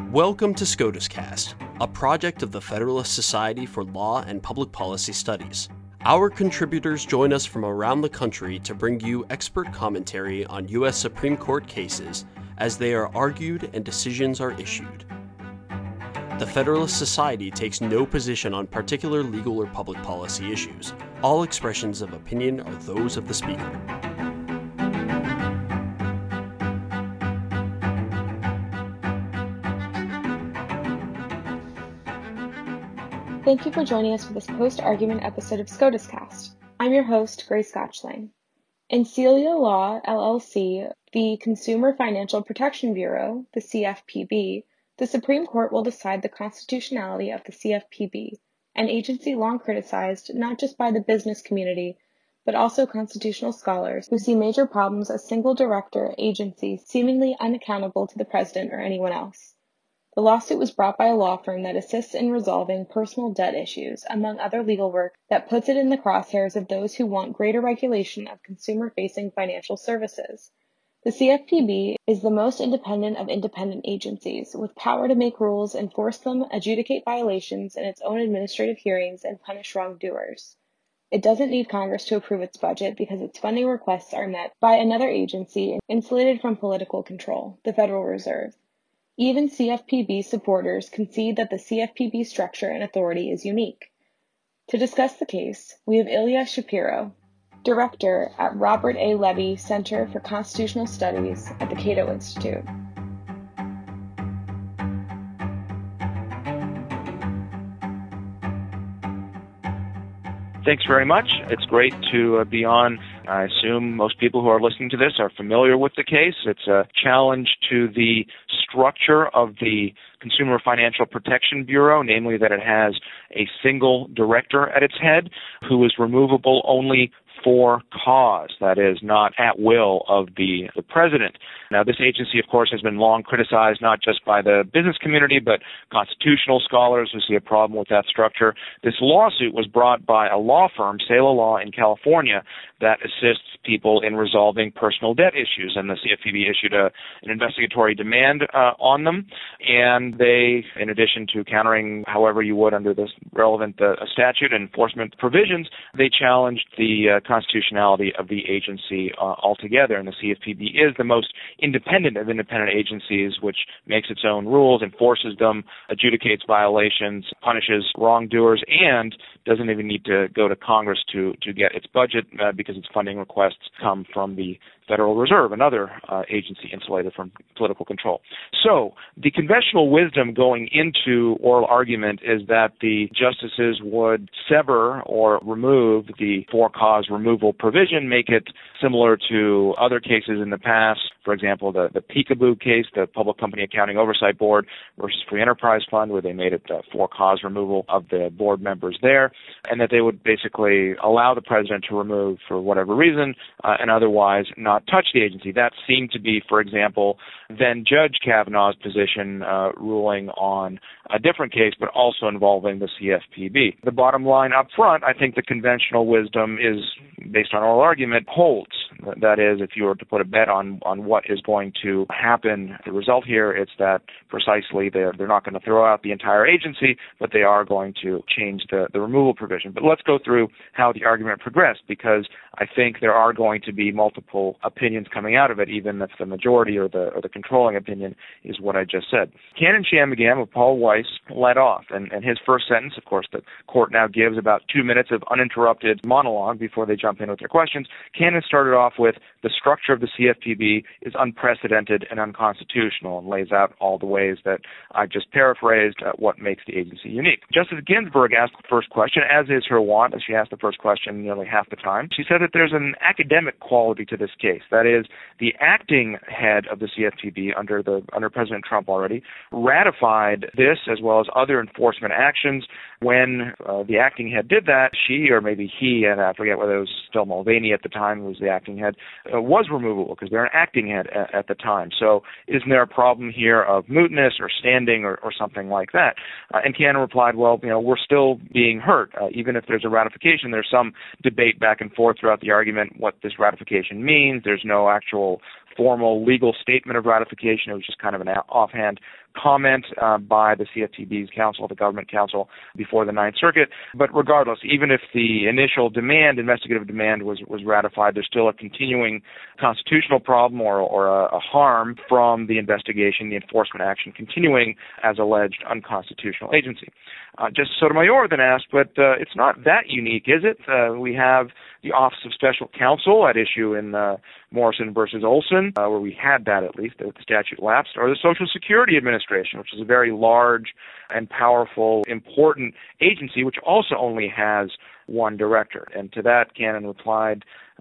Welcome to SCOTUScast, a project of the Federalist Society for Law and Public Policy Studies. Our contributors join us from around the country to bring you expert commentary on U.S. Supreme Court cases as they are argued and decisions are issued. The Federalist Society takes no position on particular legal or public policy issues. All expressions of opinion are those of the speaker. Thank you for joining us for this post-argument episode of SCOTUScast. I'm your host, Grace Scotchling. In Celia Law, LLC, the Consumer Financial Protection Bureau, the CFPB, the Supreme Court will decide the constitutionality of the CFPB, an agency long criticized not just by the business community, but also constitutional scholars who see major problems as single director agencies seemingly unaccountable to the president or anyone else. The lawsuit was brought by a law firm that assists in resolving personal debt issues, among other legal work that puts it in the crosshairs of those who want greater regulation of consumer-facing financial services. The CFPB is the most independent of independent agencies, with power to make rules, enforce them, adjudicate violations in its own administrative hearings, and punish wrongdoers. It doesn't need Congress to approve its budget because its funding requests are met by another agency insulated from political control, the Federal Reserve. Even CFPB supporters concede that the CFPB structure and authority is unique. To discuss the case, we have Ilya Shapiro, Director at Robert A. Levy Center for Constitutional Studies at the Cato Institute. Thanks very much. It's great to be on. I assume most people who are listening to this are familiar with the case. It's a challenge to the structure of the Consumer Financial Protection Bureau, namely that it has a single director at its head who is removable only for cause, that is, not at will of the president. Now, this agency, of course, has been long criticized not just by the business community, but constitutional scholars who see a problem with that structure. This lawsuit was brought by a law firm, Celia Law in California, that assists people in resolving personal debt issues, and the CFPB issued an investigatory demand on them, and they, in addition to countering however you would under this relevant statute and enforcement provisions, they challenged the constitutionality of the agency altogether, and the CFPB is the most independent of independent agencies, which makes its own rules, enforces them, adjudicates violations, punishes wrongdoers, and doesn't even need to go to Congress to get its budget because its funding requests come from the Federal Reserve, another agency insulated from political control. So the conventional wisdom going into oral argument is that the justices would sever or remove the for-cause removal provision, make it similar to other cases in the past. For example, the Peekaboo case, the Public Company Accounting Oversight Board versus Free Enterprise Fund, where they made it for-cause removal of the board members there, and that they would basically allow the president to remove for whatever reason and otherwise not touch the agency. That seemed to be, for example, then Judge Kavanaugh's position ruling on a different case, but also involving the CFPB. The bottom line up front, I think the conventional wisdom is, based on oral argument, holds. That is, if you were to put a bet on what is going to happen, the result here, it's that precisely they're not going to throw out the entire agency, but they are going to change the removal provision. But let's go through how the argument progressed, because I think there are going to be multiple opinions coming out of it, even if the majority or the controlling opinion is what I just said. Cannon Shanmugam of Paul Weiss led off, and his first sentence, of course, the court now gives about 2 minutes of uninterrupted monologue before they jump in with their questions. Cannon started off with, the structure of the CFPB is unprecedented and unconstitutional, and lays out all the ways that I just paraphrased what makes the agency unique. Justice Ginsburg asked the first question, as is her wont, as she asked the first question nearly half the time. She said that there's an academic quality to this case. That is, the acting head of the CFPB under President Trump already ratified this as well as other enforcement actions. When the acting head did that, she, or maybe he, and I forget whether it was still Mulvaney at the time who was the acting head, was removable because they're an acting head at the time. So isn't there a problem here of mootness or standing or something like that? And Cannon replied, well, we're still being hurt. Even if there's a ratification, there's some debate back and forth throughout the argument what this ratification means. There's no actual formal legal statement of ratification. It was just kind of an offhand comment by the CFPB's counsel, the government counsel, before the Ninth Circuit. But regardless, even if the initial investigative demand was ratified, there's still a continuing constitutional problem or a harm from the investigation, the enforcement action continuing as alleged unconstitutional agency. Justice Sotomayor then asked, but it's not that unique, is it? We have the Office of Special Counsel at issue in Morrison versus Olson, where we had that at least, the statute lapsed, or the Social Security Administration, which is a very large and powerful, important agency, which also only has one director. And to that, Cannon replied,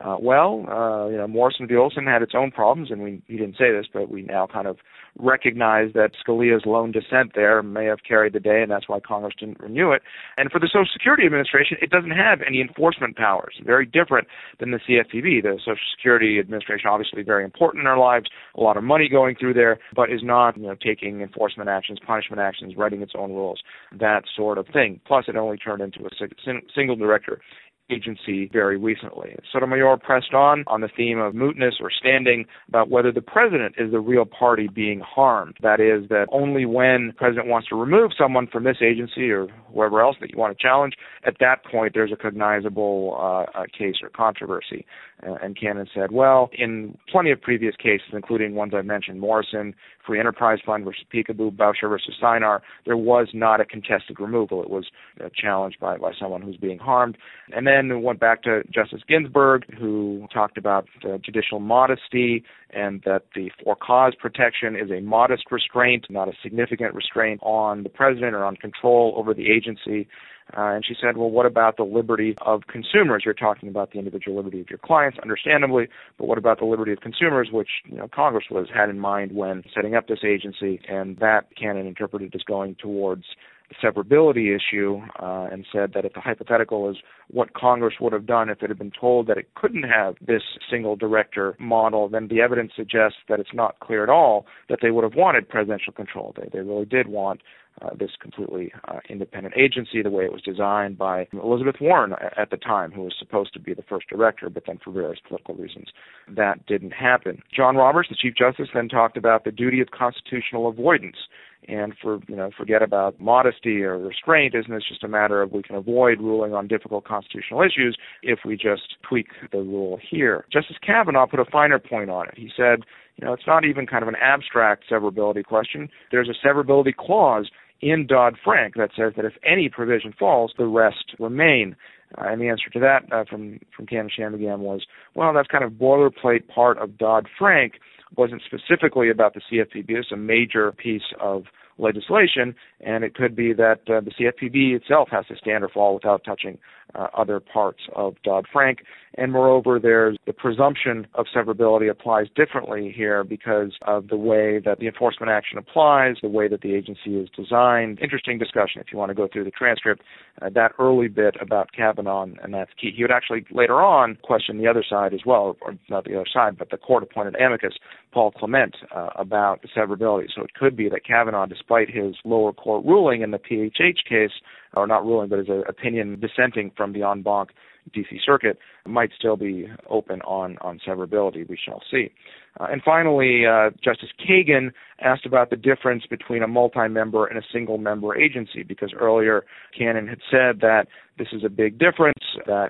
Morrison v. Olson had its own problems, and he didn't say this, but we now kind of recognize that Scalia's lone dissent there may have carried the day, and that's why Congress didn't renew it. And for the Social Security Administration, it doesn't have any enforcement powers, very different than the CFPB. The Social Security Administration, obviously very important in our lives, a lot of money going through there, but is not taking enforcement actions, punishment actions, writing its own rules, that sort of thing. Plus, it only turned into a single director agency very recently. Sotomayor pressed on the theme of mootness or standing about whether the president is the real party being harmed. That is, that only when the president wants to remove someone from this agency or whoever else that you want to challenge, at that point there's a cognizable case or controversy. And Cannon said, well, in plenty of previous cases, including ones I mentioned, Morrison, Free Enterprise Fund versus Peekaboo, Boucher versus Sinar, there was not a contested removal. It was challenged by someone who's being harmed. And then went back to Justice Ginsburg, who talked about judicial modesty and that the for-cause protection is a modest restraint, not a significant restraint on the president or on control over the agency. And she said, well, what about the liberty of consumers? You're talking about the individual liberty of your clients, understandably, but what about the liberty of consumers, which Congress had in mind when setting up this agency, and that Cannon interpreted as going towards the severability issue and said that if the hypothetical is what Congress would have done if it had been told that it couldn't have this single director model, then the evidence suggests that it's not clear at all that they would have wanted presidential control. They really did want this completely independent agency, the way it was designed by Elizabeth Warren at the time, who was supposed to be the first director, but then for various political reasons, that didn't happen. John Roberts, the Chief Justice, then talked about the duty of constitutional avoidance. And forget about modesty or restraint. Isn't it just a matter of we can avoid ruling on difficult constitutional issues if we just tweak the rule here? Justice Kavanaugh put a finer point on it. He said, it's not even kind of an abstract severability question. There's a severability clause in Dodd-Frank that says that if any provision falls, the rest remain. And the answer to that from Cannon Shanmugam was, well, that's kind of boilerplate part of Dodd-Frank. Wasn't specifically about the CFPB. It's a major piece of legislation, and it could be that the CFPB itself has to stand or fall without touching other parts of Dodd-Frank. And moreover, there's the presumption of severability applies differently here because of the way that the enforcement action applies, the way that the agency is designed. Interesting discussion if you want to go through the transcript. That early bit about Kavanaugh, and that's key. He would actually later on question the other side as well, or not the other side, but the court-appointed amicus, Paul Clement, about the severability. So it could be that Kavanaugh, despite his lower court ruling in the PHH case, or not ruling, but his opinion dissenting from the en banc D.C. Circuit, might still be open on severability. We shall see. And finally, Justice Kagan asked about the difference between a multi-member and a single-member agency, because earlier Cannon had said that this is a big difference, that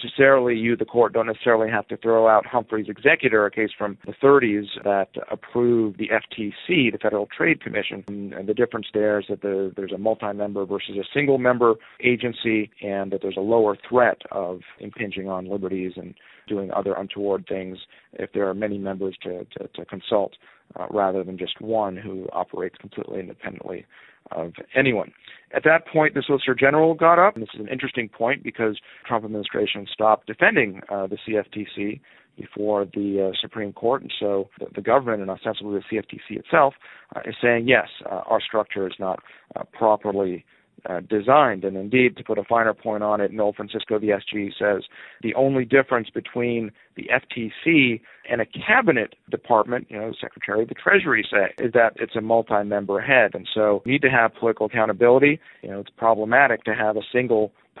the court don't necessarily have to throw out Humphrey's Executor, a case from the 30s that approved the FTC, the Federal Trade Commission. And the difference there is that there's a multi-member versus a single-member agency, and that there's a lower threat of impinging on liberties and doing other untoward things if there are many members to consult rather than just one who operates completely independently of anyone. At that point, the Solicitor General got up, and this is an interesting point because the Trump administration stopped defending the CFTC before the Supreme Court, and so the government, and ostensibly the CFTC itself, is saying, yes, our structure is not properly designed. And indeed, to put a finer point on it, Noel Francisco, the SG, says the only difference between the FTC and a cabinet department, the Secretary of the Treasury, is that it's a multi-member head. And so we need to have political accountability. It's problematic to have a single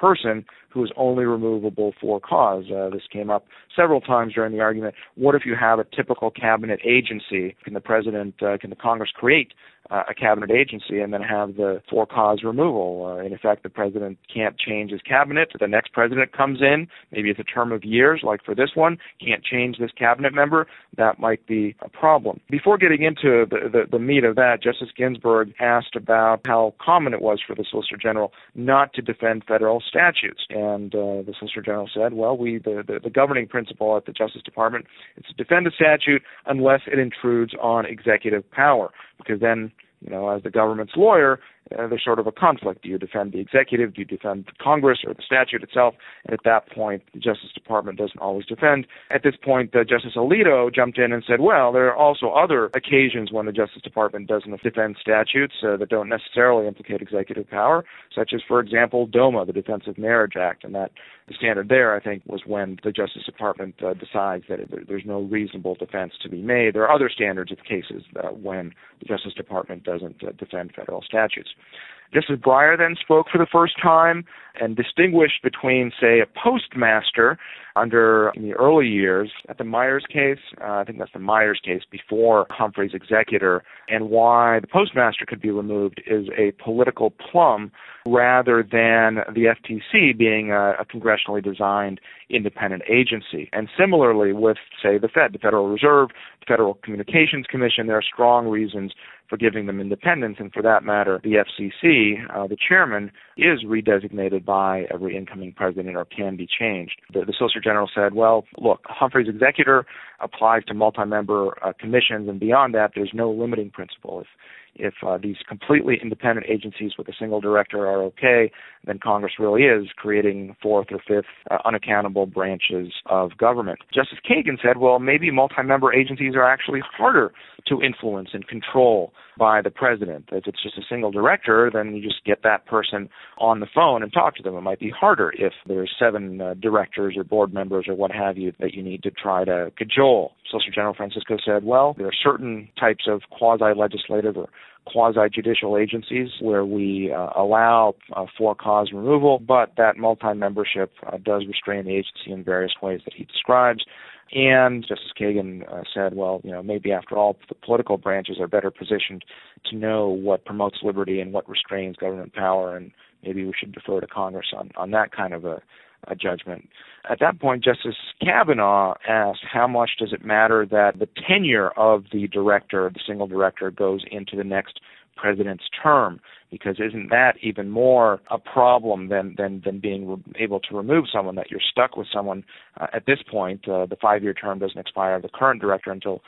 person who is only removable for cause. This came up several times during the argument. What if you have a typical cabinet agency? Can the Congress create a cabinet agency and then have the for cause removal? In effect, the president can't change his cabinet. The next president comes in, maybe it's a term of years, like for this one, can't change this cabinet member. That might be a problem. Before getting into the meat of that, Justice Ginsburg asked about how common it was for the Solicitor General not to defend federal statutes. And the Solicitor General said, well, the governing principle at the Justice Department is to defend a statute unless it intrudes on executive power, because then, as the government's lawyer, there's sort of a conflict. Do you defend the executive? Do you defend Congress or the statute itself? And at that point, the Justice Department doesn't always defend. At this point, Justice Alito jumped in and said, well, there are also other occasions when the Justice Department doesn't defend statutes that don't necessarily implicate executive power, such as, for example, DOMA, the Defense of Marriage Act. And that the standard there, I think, was when the Justice Department decides that there's no reasonable defense to be made. There are other standards of cases when the Justice Department doesn't defend federal statutes. Justice Breyer then spoke for the first time and distinguished between, say, a postmaster in the early years at the Myers case, I think that's the Myers case before Humphrey's executor, and why the postmaster could be removed is a political plum rather than the FTC being a congressionally designed independent agency. And similarly with, say, the Fed, the Federal Reserve, the Federal Communications Commission, there are strong reasons for giving them independence, and for that matter, the FCC, the chairman, is redesignated by every incoming president or can be changed. The Solicitor General said, well, look, Humphrey's executor applies to multi-member commissions, and beyond that, there's no limiting principle. If these completely independent agencies with a single director are okay, then Congress really is creating fourth or fifth unaccountable branches of government. Justice Kagan said, well, maybe multi-member agencies are actually harder to influence and control by the president. If it's just a single director, then you just get that person on the phone and talk to them. It might be harder if there's 7 directors or board members or what have you that you need to try to cajole. Solicitor General Francisco said, well, there are certain types of quasi-legislative or quasi-judicial agencies where we allow for-cause removal, but that multi-membership does restrain the agency in various ways that he describes. And Justice Kagan said, well, maybe after all, the political branches are better positioned to know what promotes liberty and what restrains government power, and maybe we should defer to Congress on that kind of a judgment. At that point, Justice Kavanaugh asked, how much does it matter that the tenure of the single director, goes into the next president's term? Because isn't that even more a problem than being able to remove someone, that you're stuck with someone at this point? The 5-year term doesn't expire of the current director until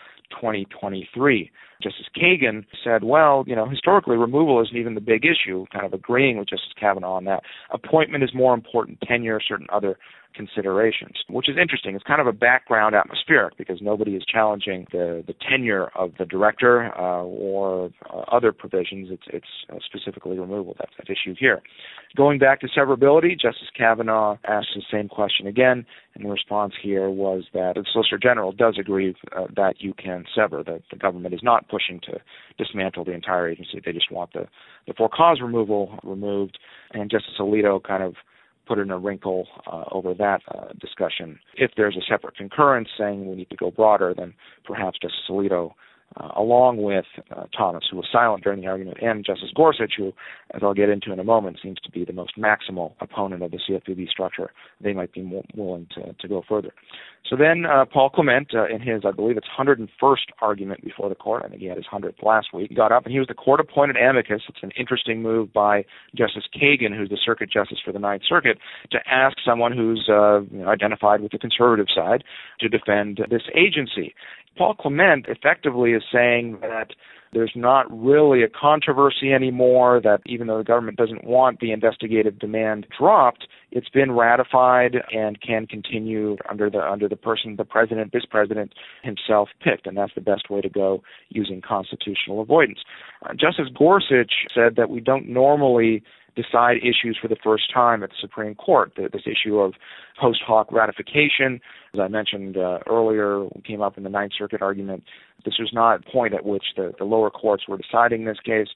2023. Justice Kagan said, well, historically removal isn't even the big issue, kind of agreeing with Justice Kavanaugh on that. Appointment is more important, tenure, certain other considerations, which is interesting. It's kind of a background atmospheric because nobody is challenging the tenure of the director or other provisions. It's specifically removal. That's at issue here. Going back to severability, Justice Kavanaugh asked the same question again, and the response here was that the Solicitor General does agree that you can sever, that the government is not pushing to dismantle the entire agency. They just want the for-cause removal removed, and Justice Alito kind of put in a wrinkle over that discussion. If there's a separate concurrence saying we need to go broader, then perhaps Justice Alito, along with Thomas, who was silent during the argument, and Justice Gorsuch, who, as I'll get into in a moment, seems to be the most maximal opponent of the CFPB structure, they might be more willing to go further. So then Paul Clement, in his, I believe it's 101st argument before the court, I think he had his 100th last week, got up and he was the court-appointed amicus. It's an interesting move by Justice Kagan, who's the Circuit Justice for the Ninth Circuit, to ask someone who's identified with the conservative side to defend this agency. Paul Clement effectively is saying that there's not really a controversy anymore, that even though the government doesn't want the investigative demand dropped, it's been ratified and can continue under the person the president, this president himself picked, and that's the best way to go using constitutional avoidance. Justice Gorsuch said that we don't normally decide issues for the first time at the Supreme Court. This issue of post hoc ratification, as I mentioned earlier, came up in the Ninth Circuit argument. This was not a point at which the lower courts were deciding this case.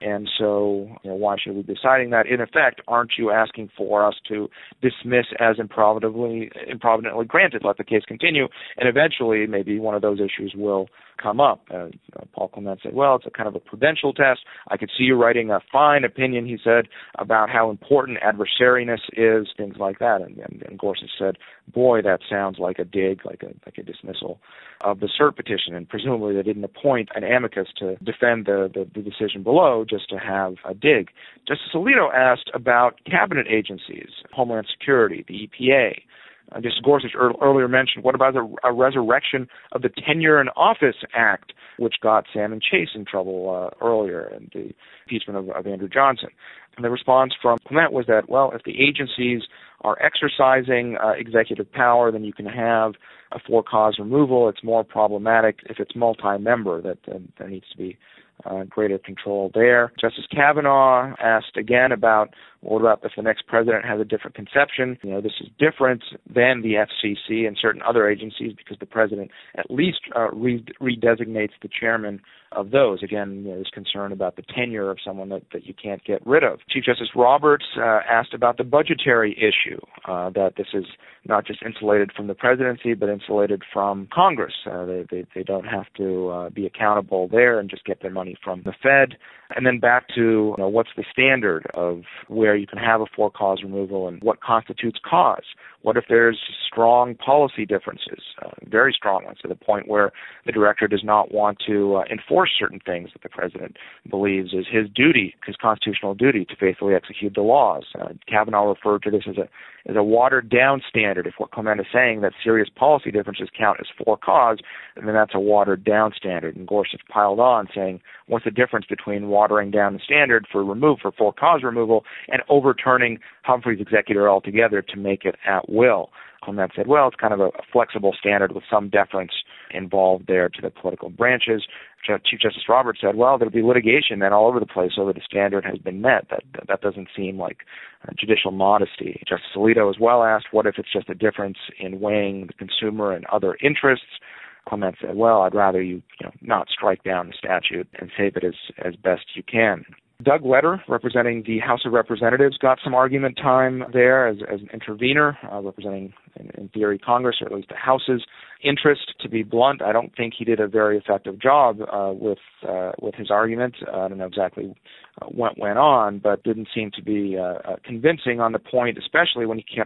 And so, why should we be deciding that? In effect, aren't you asking for us to dismiss as improvidently granted, let the case continue, and eventually maybe one of those issues will come up? Paul Clement said, well, it's a kind of a prudential test. I could see you writing a fine opinion, he said, about how important adversariness is, things like that. And Gorsuch said, boy, that sounds like a dig, like a dismissal of the cert petition. And presumably they didn't appoint an amicus to defend the decision below, just to have a dig. Justice Alito asked about cabinet agencies, Homeland Security, the EPA. Justice Gorsuch earlier mentioned, what about a resurrection of the Tenure in Office Act, which got Salmon Chase in trouble earlier, and the impeachment of Andrew Johnson? And the response from Clement was that, well, if the agencies are exercising executive power, then you can have a for-cause removal. It's more problematic if it's multi-member, that there needs to be greater control there. Justice Kavanaugh asked again about, what about if the next president has a different conception? This is different than the FCC and certain other agencies because the president at least redesignates the chairman of those. Again, there's concern about the tenure of someone that you can't get rid of. Chief Justice Roberts asked about the budgetary issue, that this is not just insulated from the presidency, but insulated from Congress. They don't have to be accountable there and just get their money from the Fed. And then back to what's the standard of where you can have a for-cause removal and what constitutes cause. What if there's strong policy differences, very strong ones, to the point where the director does not want to enforce certain things that the president believes is his duty, his constitutional duty, to faithfully execute the laws? Kavanaugh referred to this as a watered-down standard. If what Clement is saying that serious policy differences count as for cause, then that's a watered-down standard. And Gorsuch piled on, saying, what's the difference between watering down the standard for for cause removal and overturning Humphrey's executor altogether to make it at will? Clement said, well, it's kind of a flexible standard with some deference involved there to the political branches. Chief Justice Roberts said, well, there'll be litigation then all over the place over the standard has been met. That doesn't seem like judicial modesty. Justice Alito as well asked, what if it's just a difference in weighing the consumer and other interests? Clement said, well, I'd rather you not strike down the statute and save it as best you can. Doug Letter, representing the House of Representatives, got some argument time there as an intervener, representing, in theory, Congress, or at least the House's interest. To be blunt, I don't think he did a very effective job with his argument. I don't know exactly what went on, but didn't seem to be convincing on the point, especially when he kept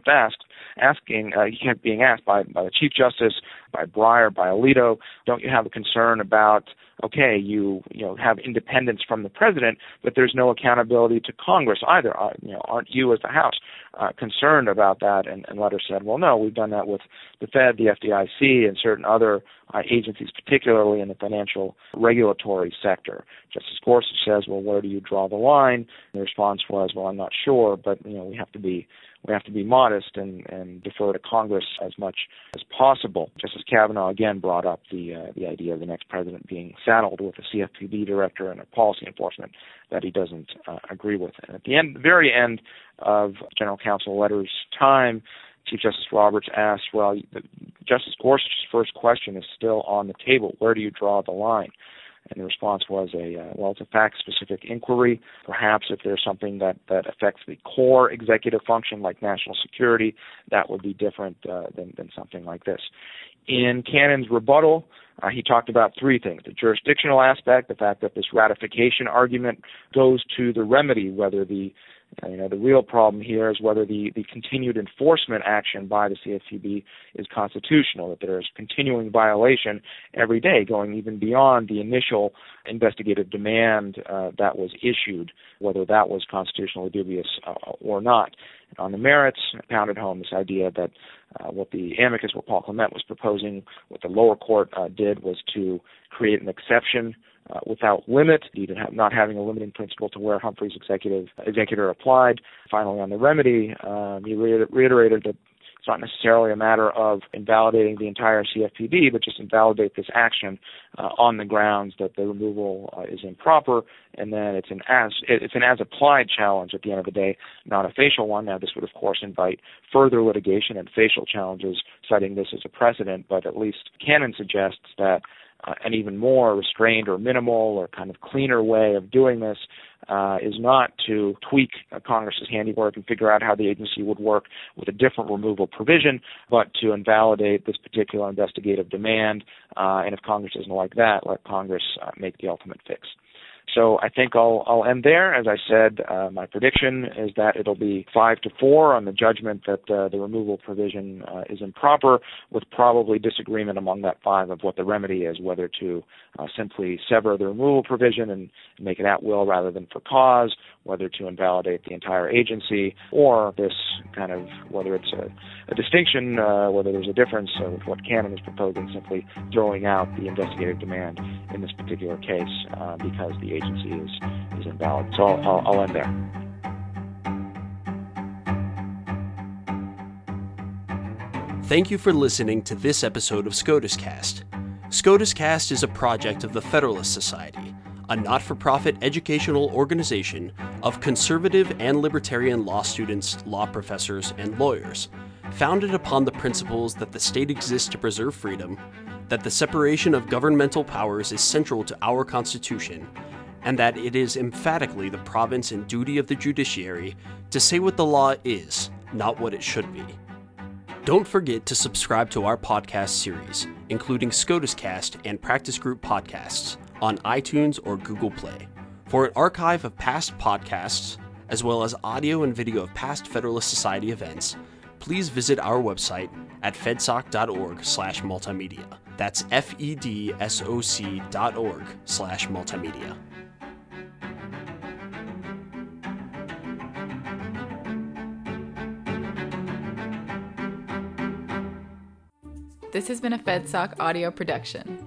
being asked by the Chief Justice, by Breyer, by Alito, don't you have a concern about, okay, you have independence from the president, but there's no accountability to Congress either. Aren't you as the House concerned about that? And Letter said, well, no, we've done that with the Fed, the FDIC, and certain other agencies, particularly in the financial regulatory sector. Justice Gorsuch says, well, where do you draw the line? And the response was, well, I'm not sure, but we have to be modest and defer to Congress as much as possible. Justice Kavanaugh again brought up the idea of the next president being saddled with a CFPB director and a policy enforcement that he doesn't agree with. And at the very end of General Counsel Letter's time, Chief Justice Roberts asked, well, Justice Gorsuch's first question is still on the table. Where do you draw the line? And the response was it's a fact-specific inquiry. Perhaps if there's something that affects the core executive function, like national security, that would be different than something like this. In Cannon's rebuttal, he talked about three things: the jurisdictional aspect, the fact that this ratification argument goes to the remedy, whether the real problem here is whether the continued enforcement action by the CFPB is constitutional, that there is continuing violation every day, going even beyond the initial investigative demand that was issued, whether that was constitutionally dubious or not. And on the merits, pounded home this idea that what Paul Clement was proposing, what the lower court did was to create an exception without limit, even not having a limiting principle to where Humphrey's executor applied. Finally, on the remedy, he reiterated that it's not necessarily a matter of invalidating the entire CFPB, but just invalidate this action on the grounds that the removal is improper, and then it's an as-applied challenge at the end of the day, not a facial one. Now, this would, of course, invite further litigation and facial challenges, citing this as a precedent, but at least Cannon suggests that an even more restrained or minimal or kind of cleaner way of doing this is not to tweak Congress's handiwork and figure out how the agency would work with a different removal provision, but to invalidate this particular investigative demand. And if Congress doesn't like that, let Congress make the ultimate fix. So I think I'll end there. As I said, my prediction is that it'll be 5-4 on the judgment that the removal provision is improper, with probably disagreement among that 5 of what the remedy is, whether to simply sever the removal provision and make it at will rather than for cause, whether to invalidate the entire agency, or this kind of, whether it's a distinction, whether there's a difference with what Cannon is proposing, simply throwing out the investigative demand in this particular case because the agency is invalid. So I'll end there. Thank you for listening to this episode of SCOTUS Cast. SCOTUS Cast is a project of the Federalist Society, a not-for-profit educational organization of conservative and libertarian law students, law professors, and lawyers, founded upon the principles that the state exists to preserve freedom, that the separation of governmental powers is central to our Constitution, and that it is emphatically the province and duty of the judiciary to say what the law is, not what it should be. Don't forget to subscribe to our podcast series, including SCOTUS Cast and Practice Group podcasts, on iTunes or Google Play. For an archive of past podcasts, as well as audio and video of past Federalist Society events, please visit our website at fedsoc.org/multimedia. That's fedsoc.org/multimedia. This has been a FedSoc audio production.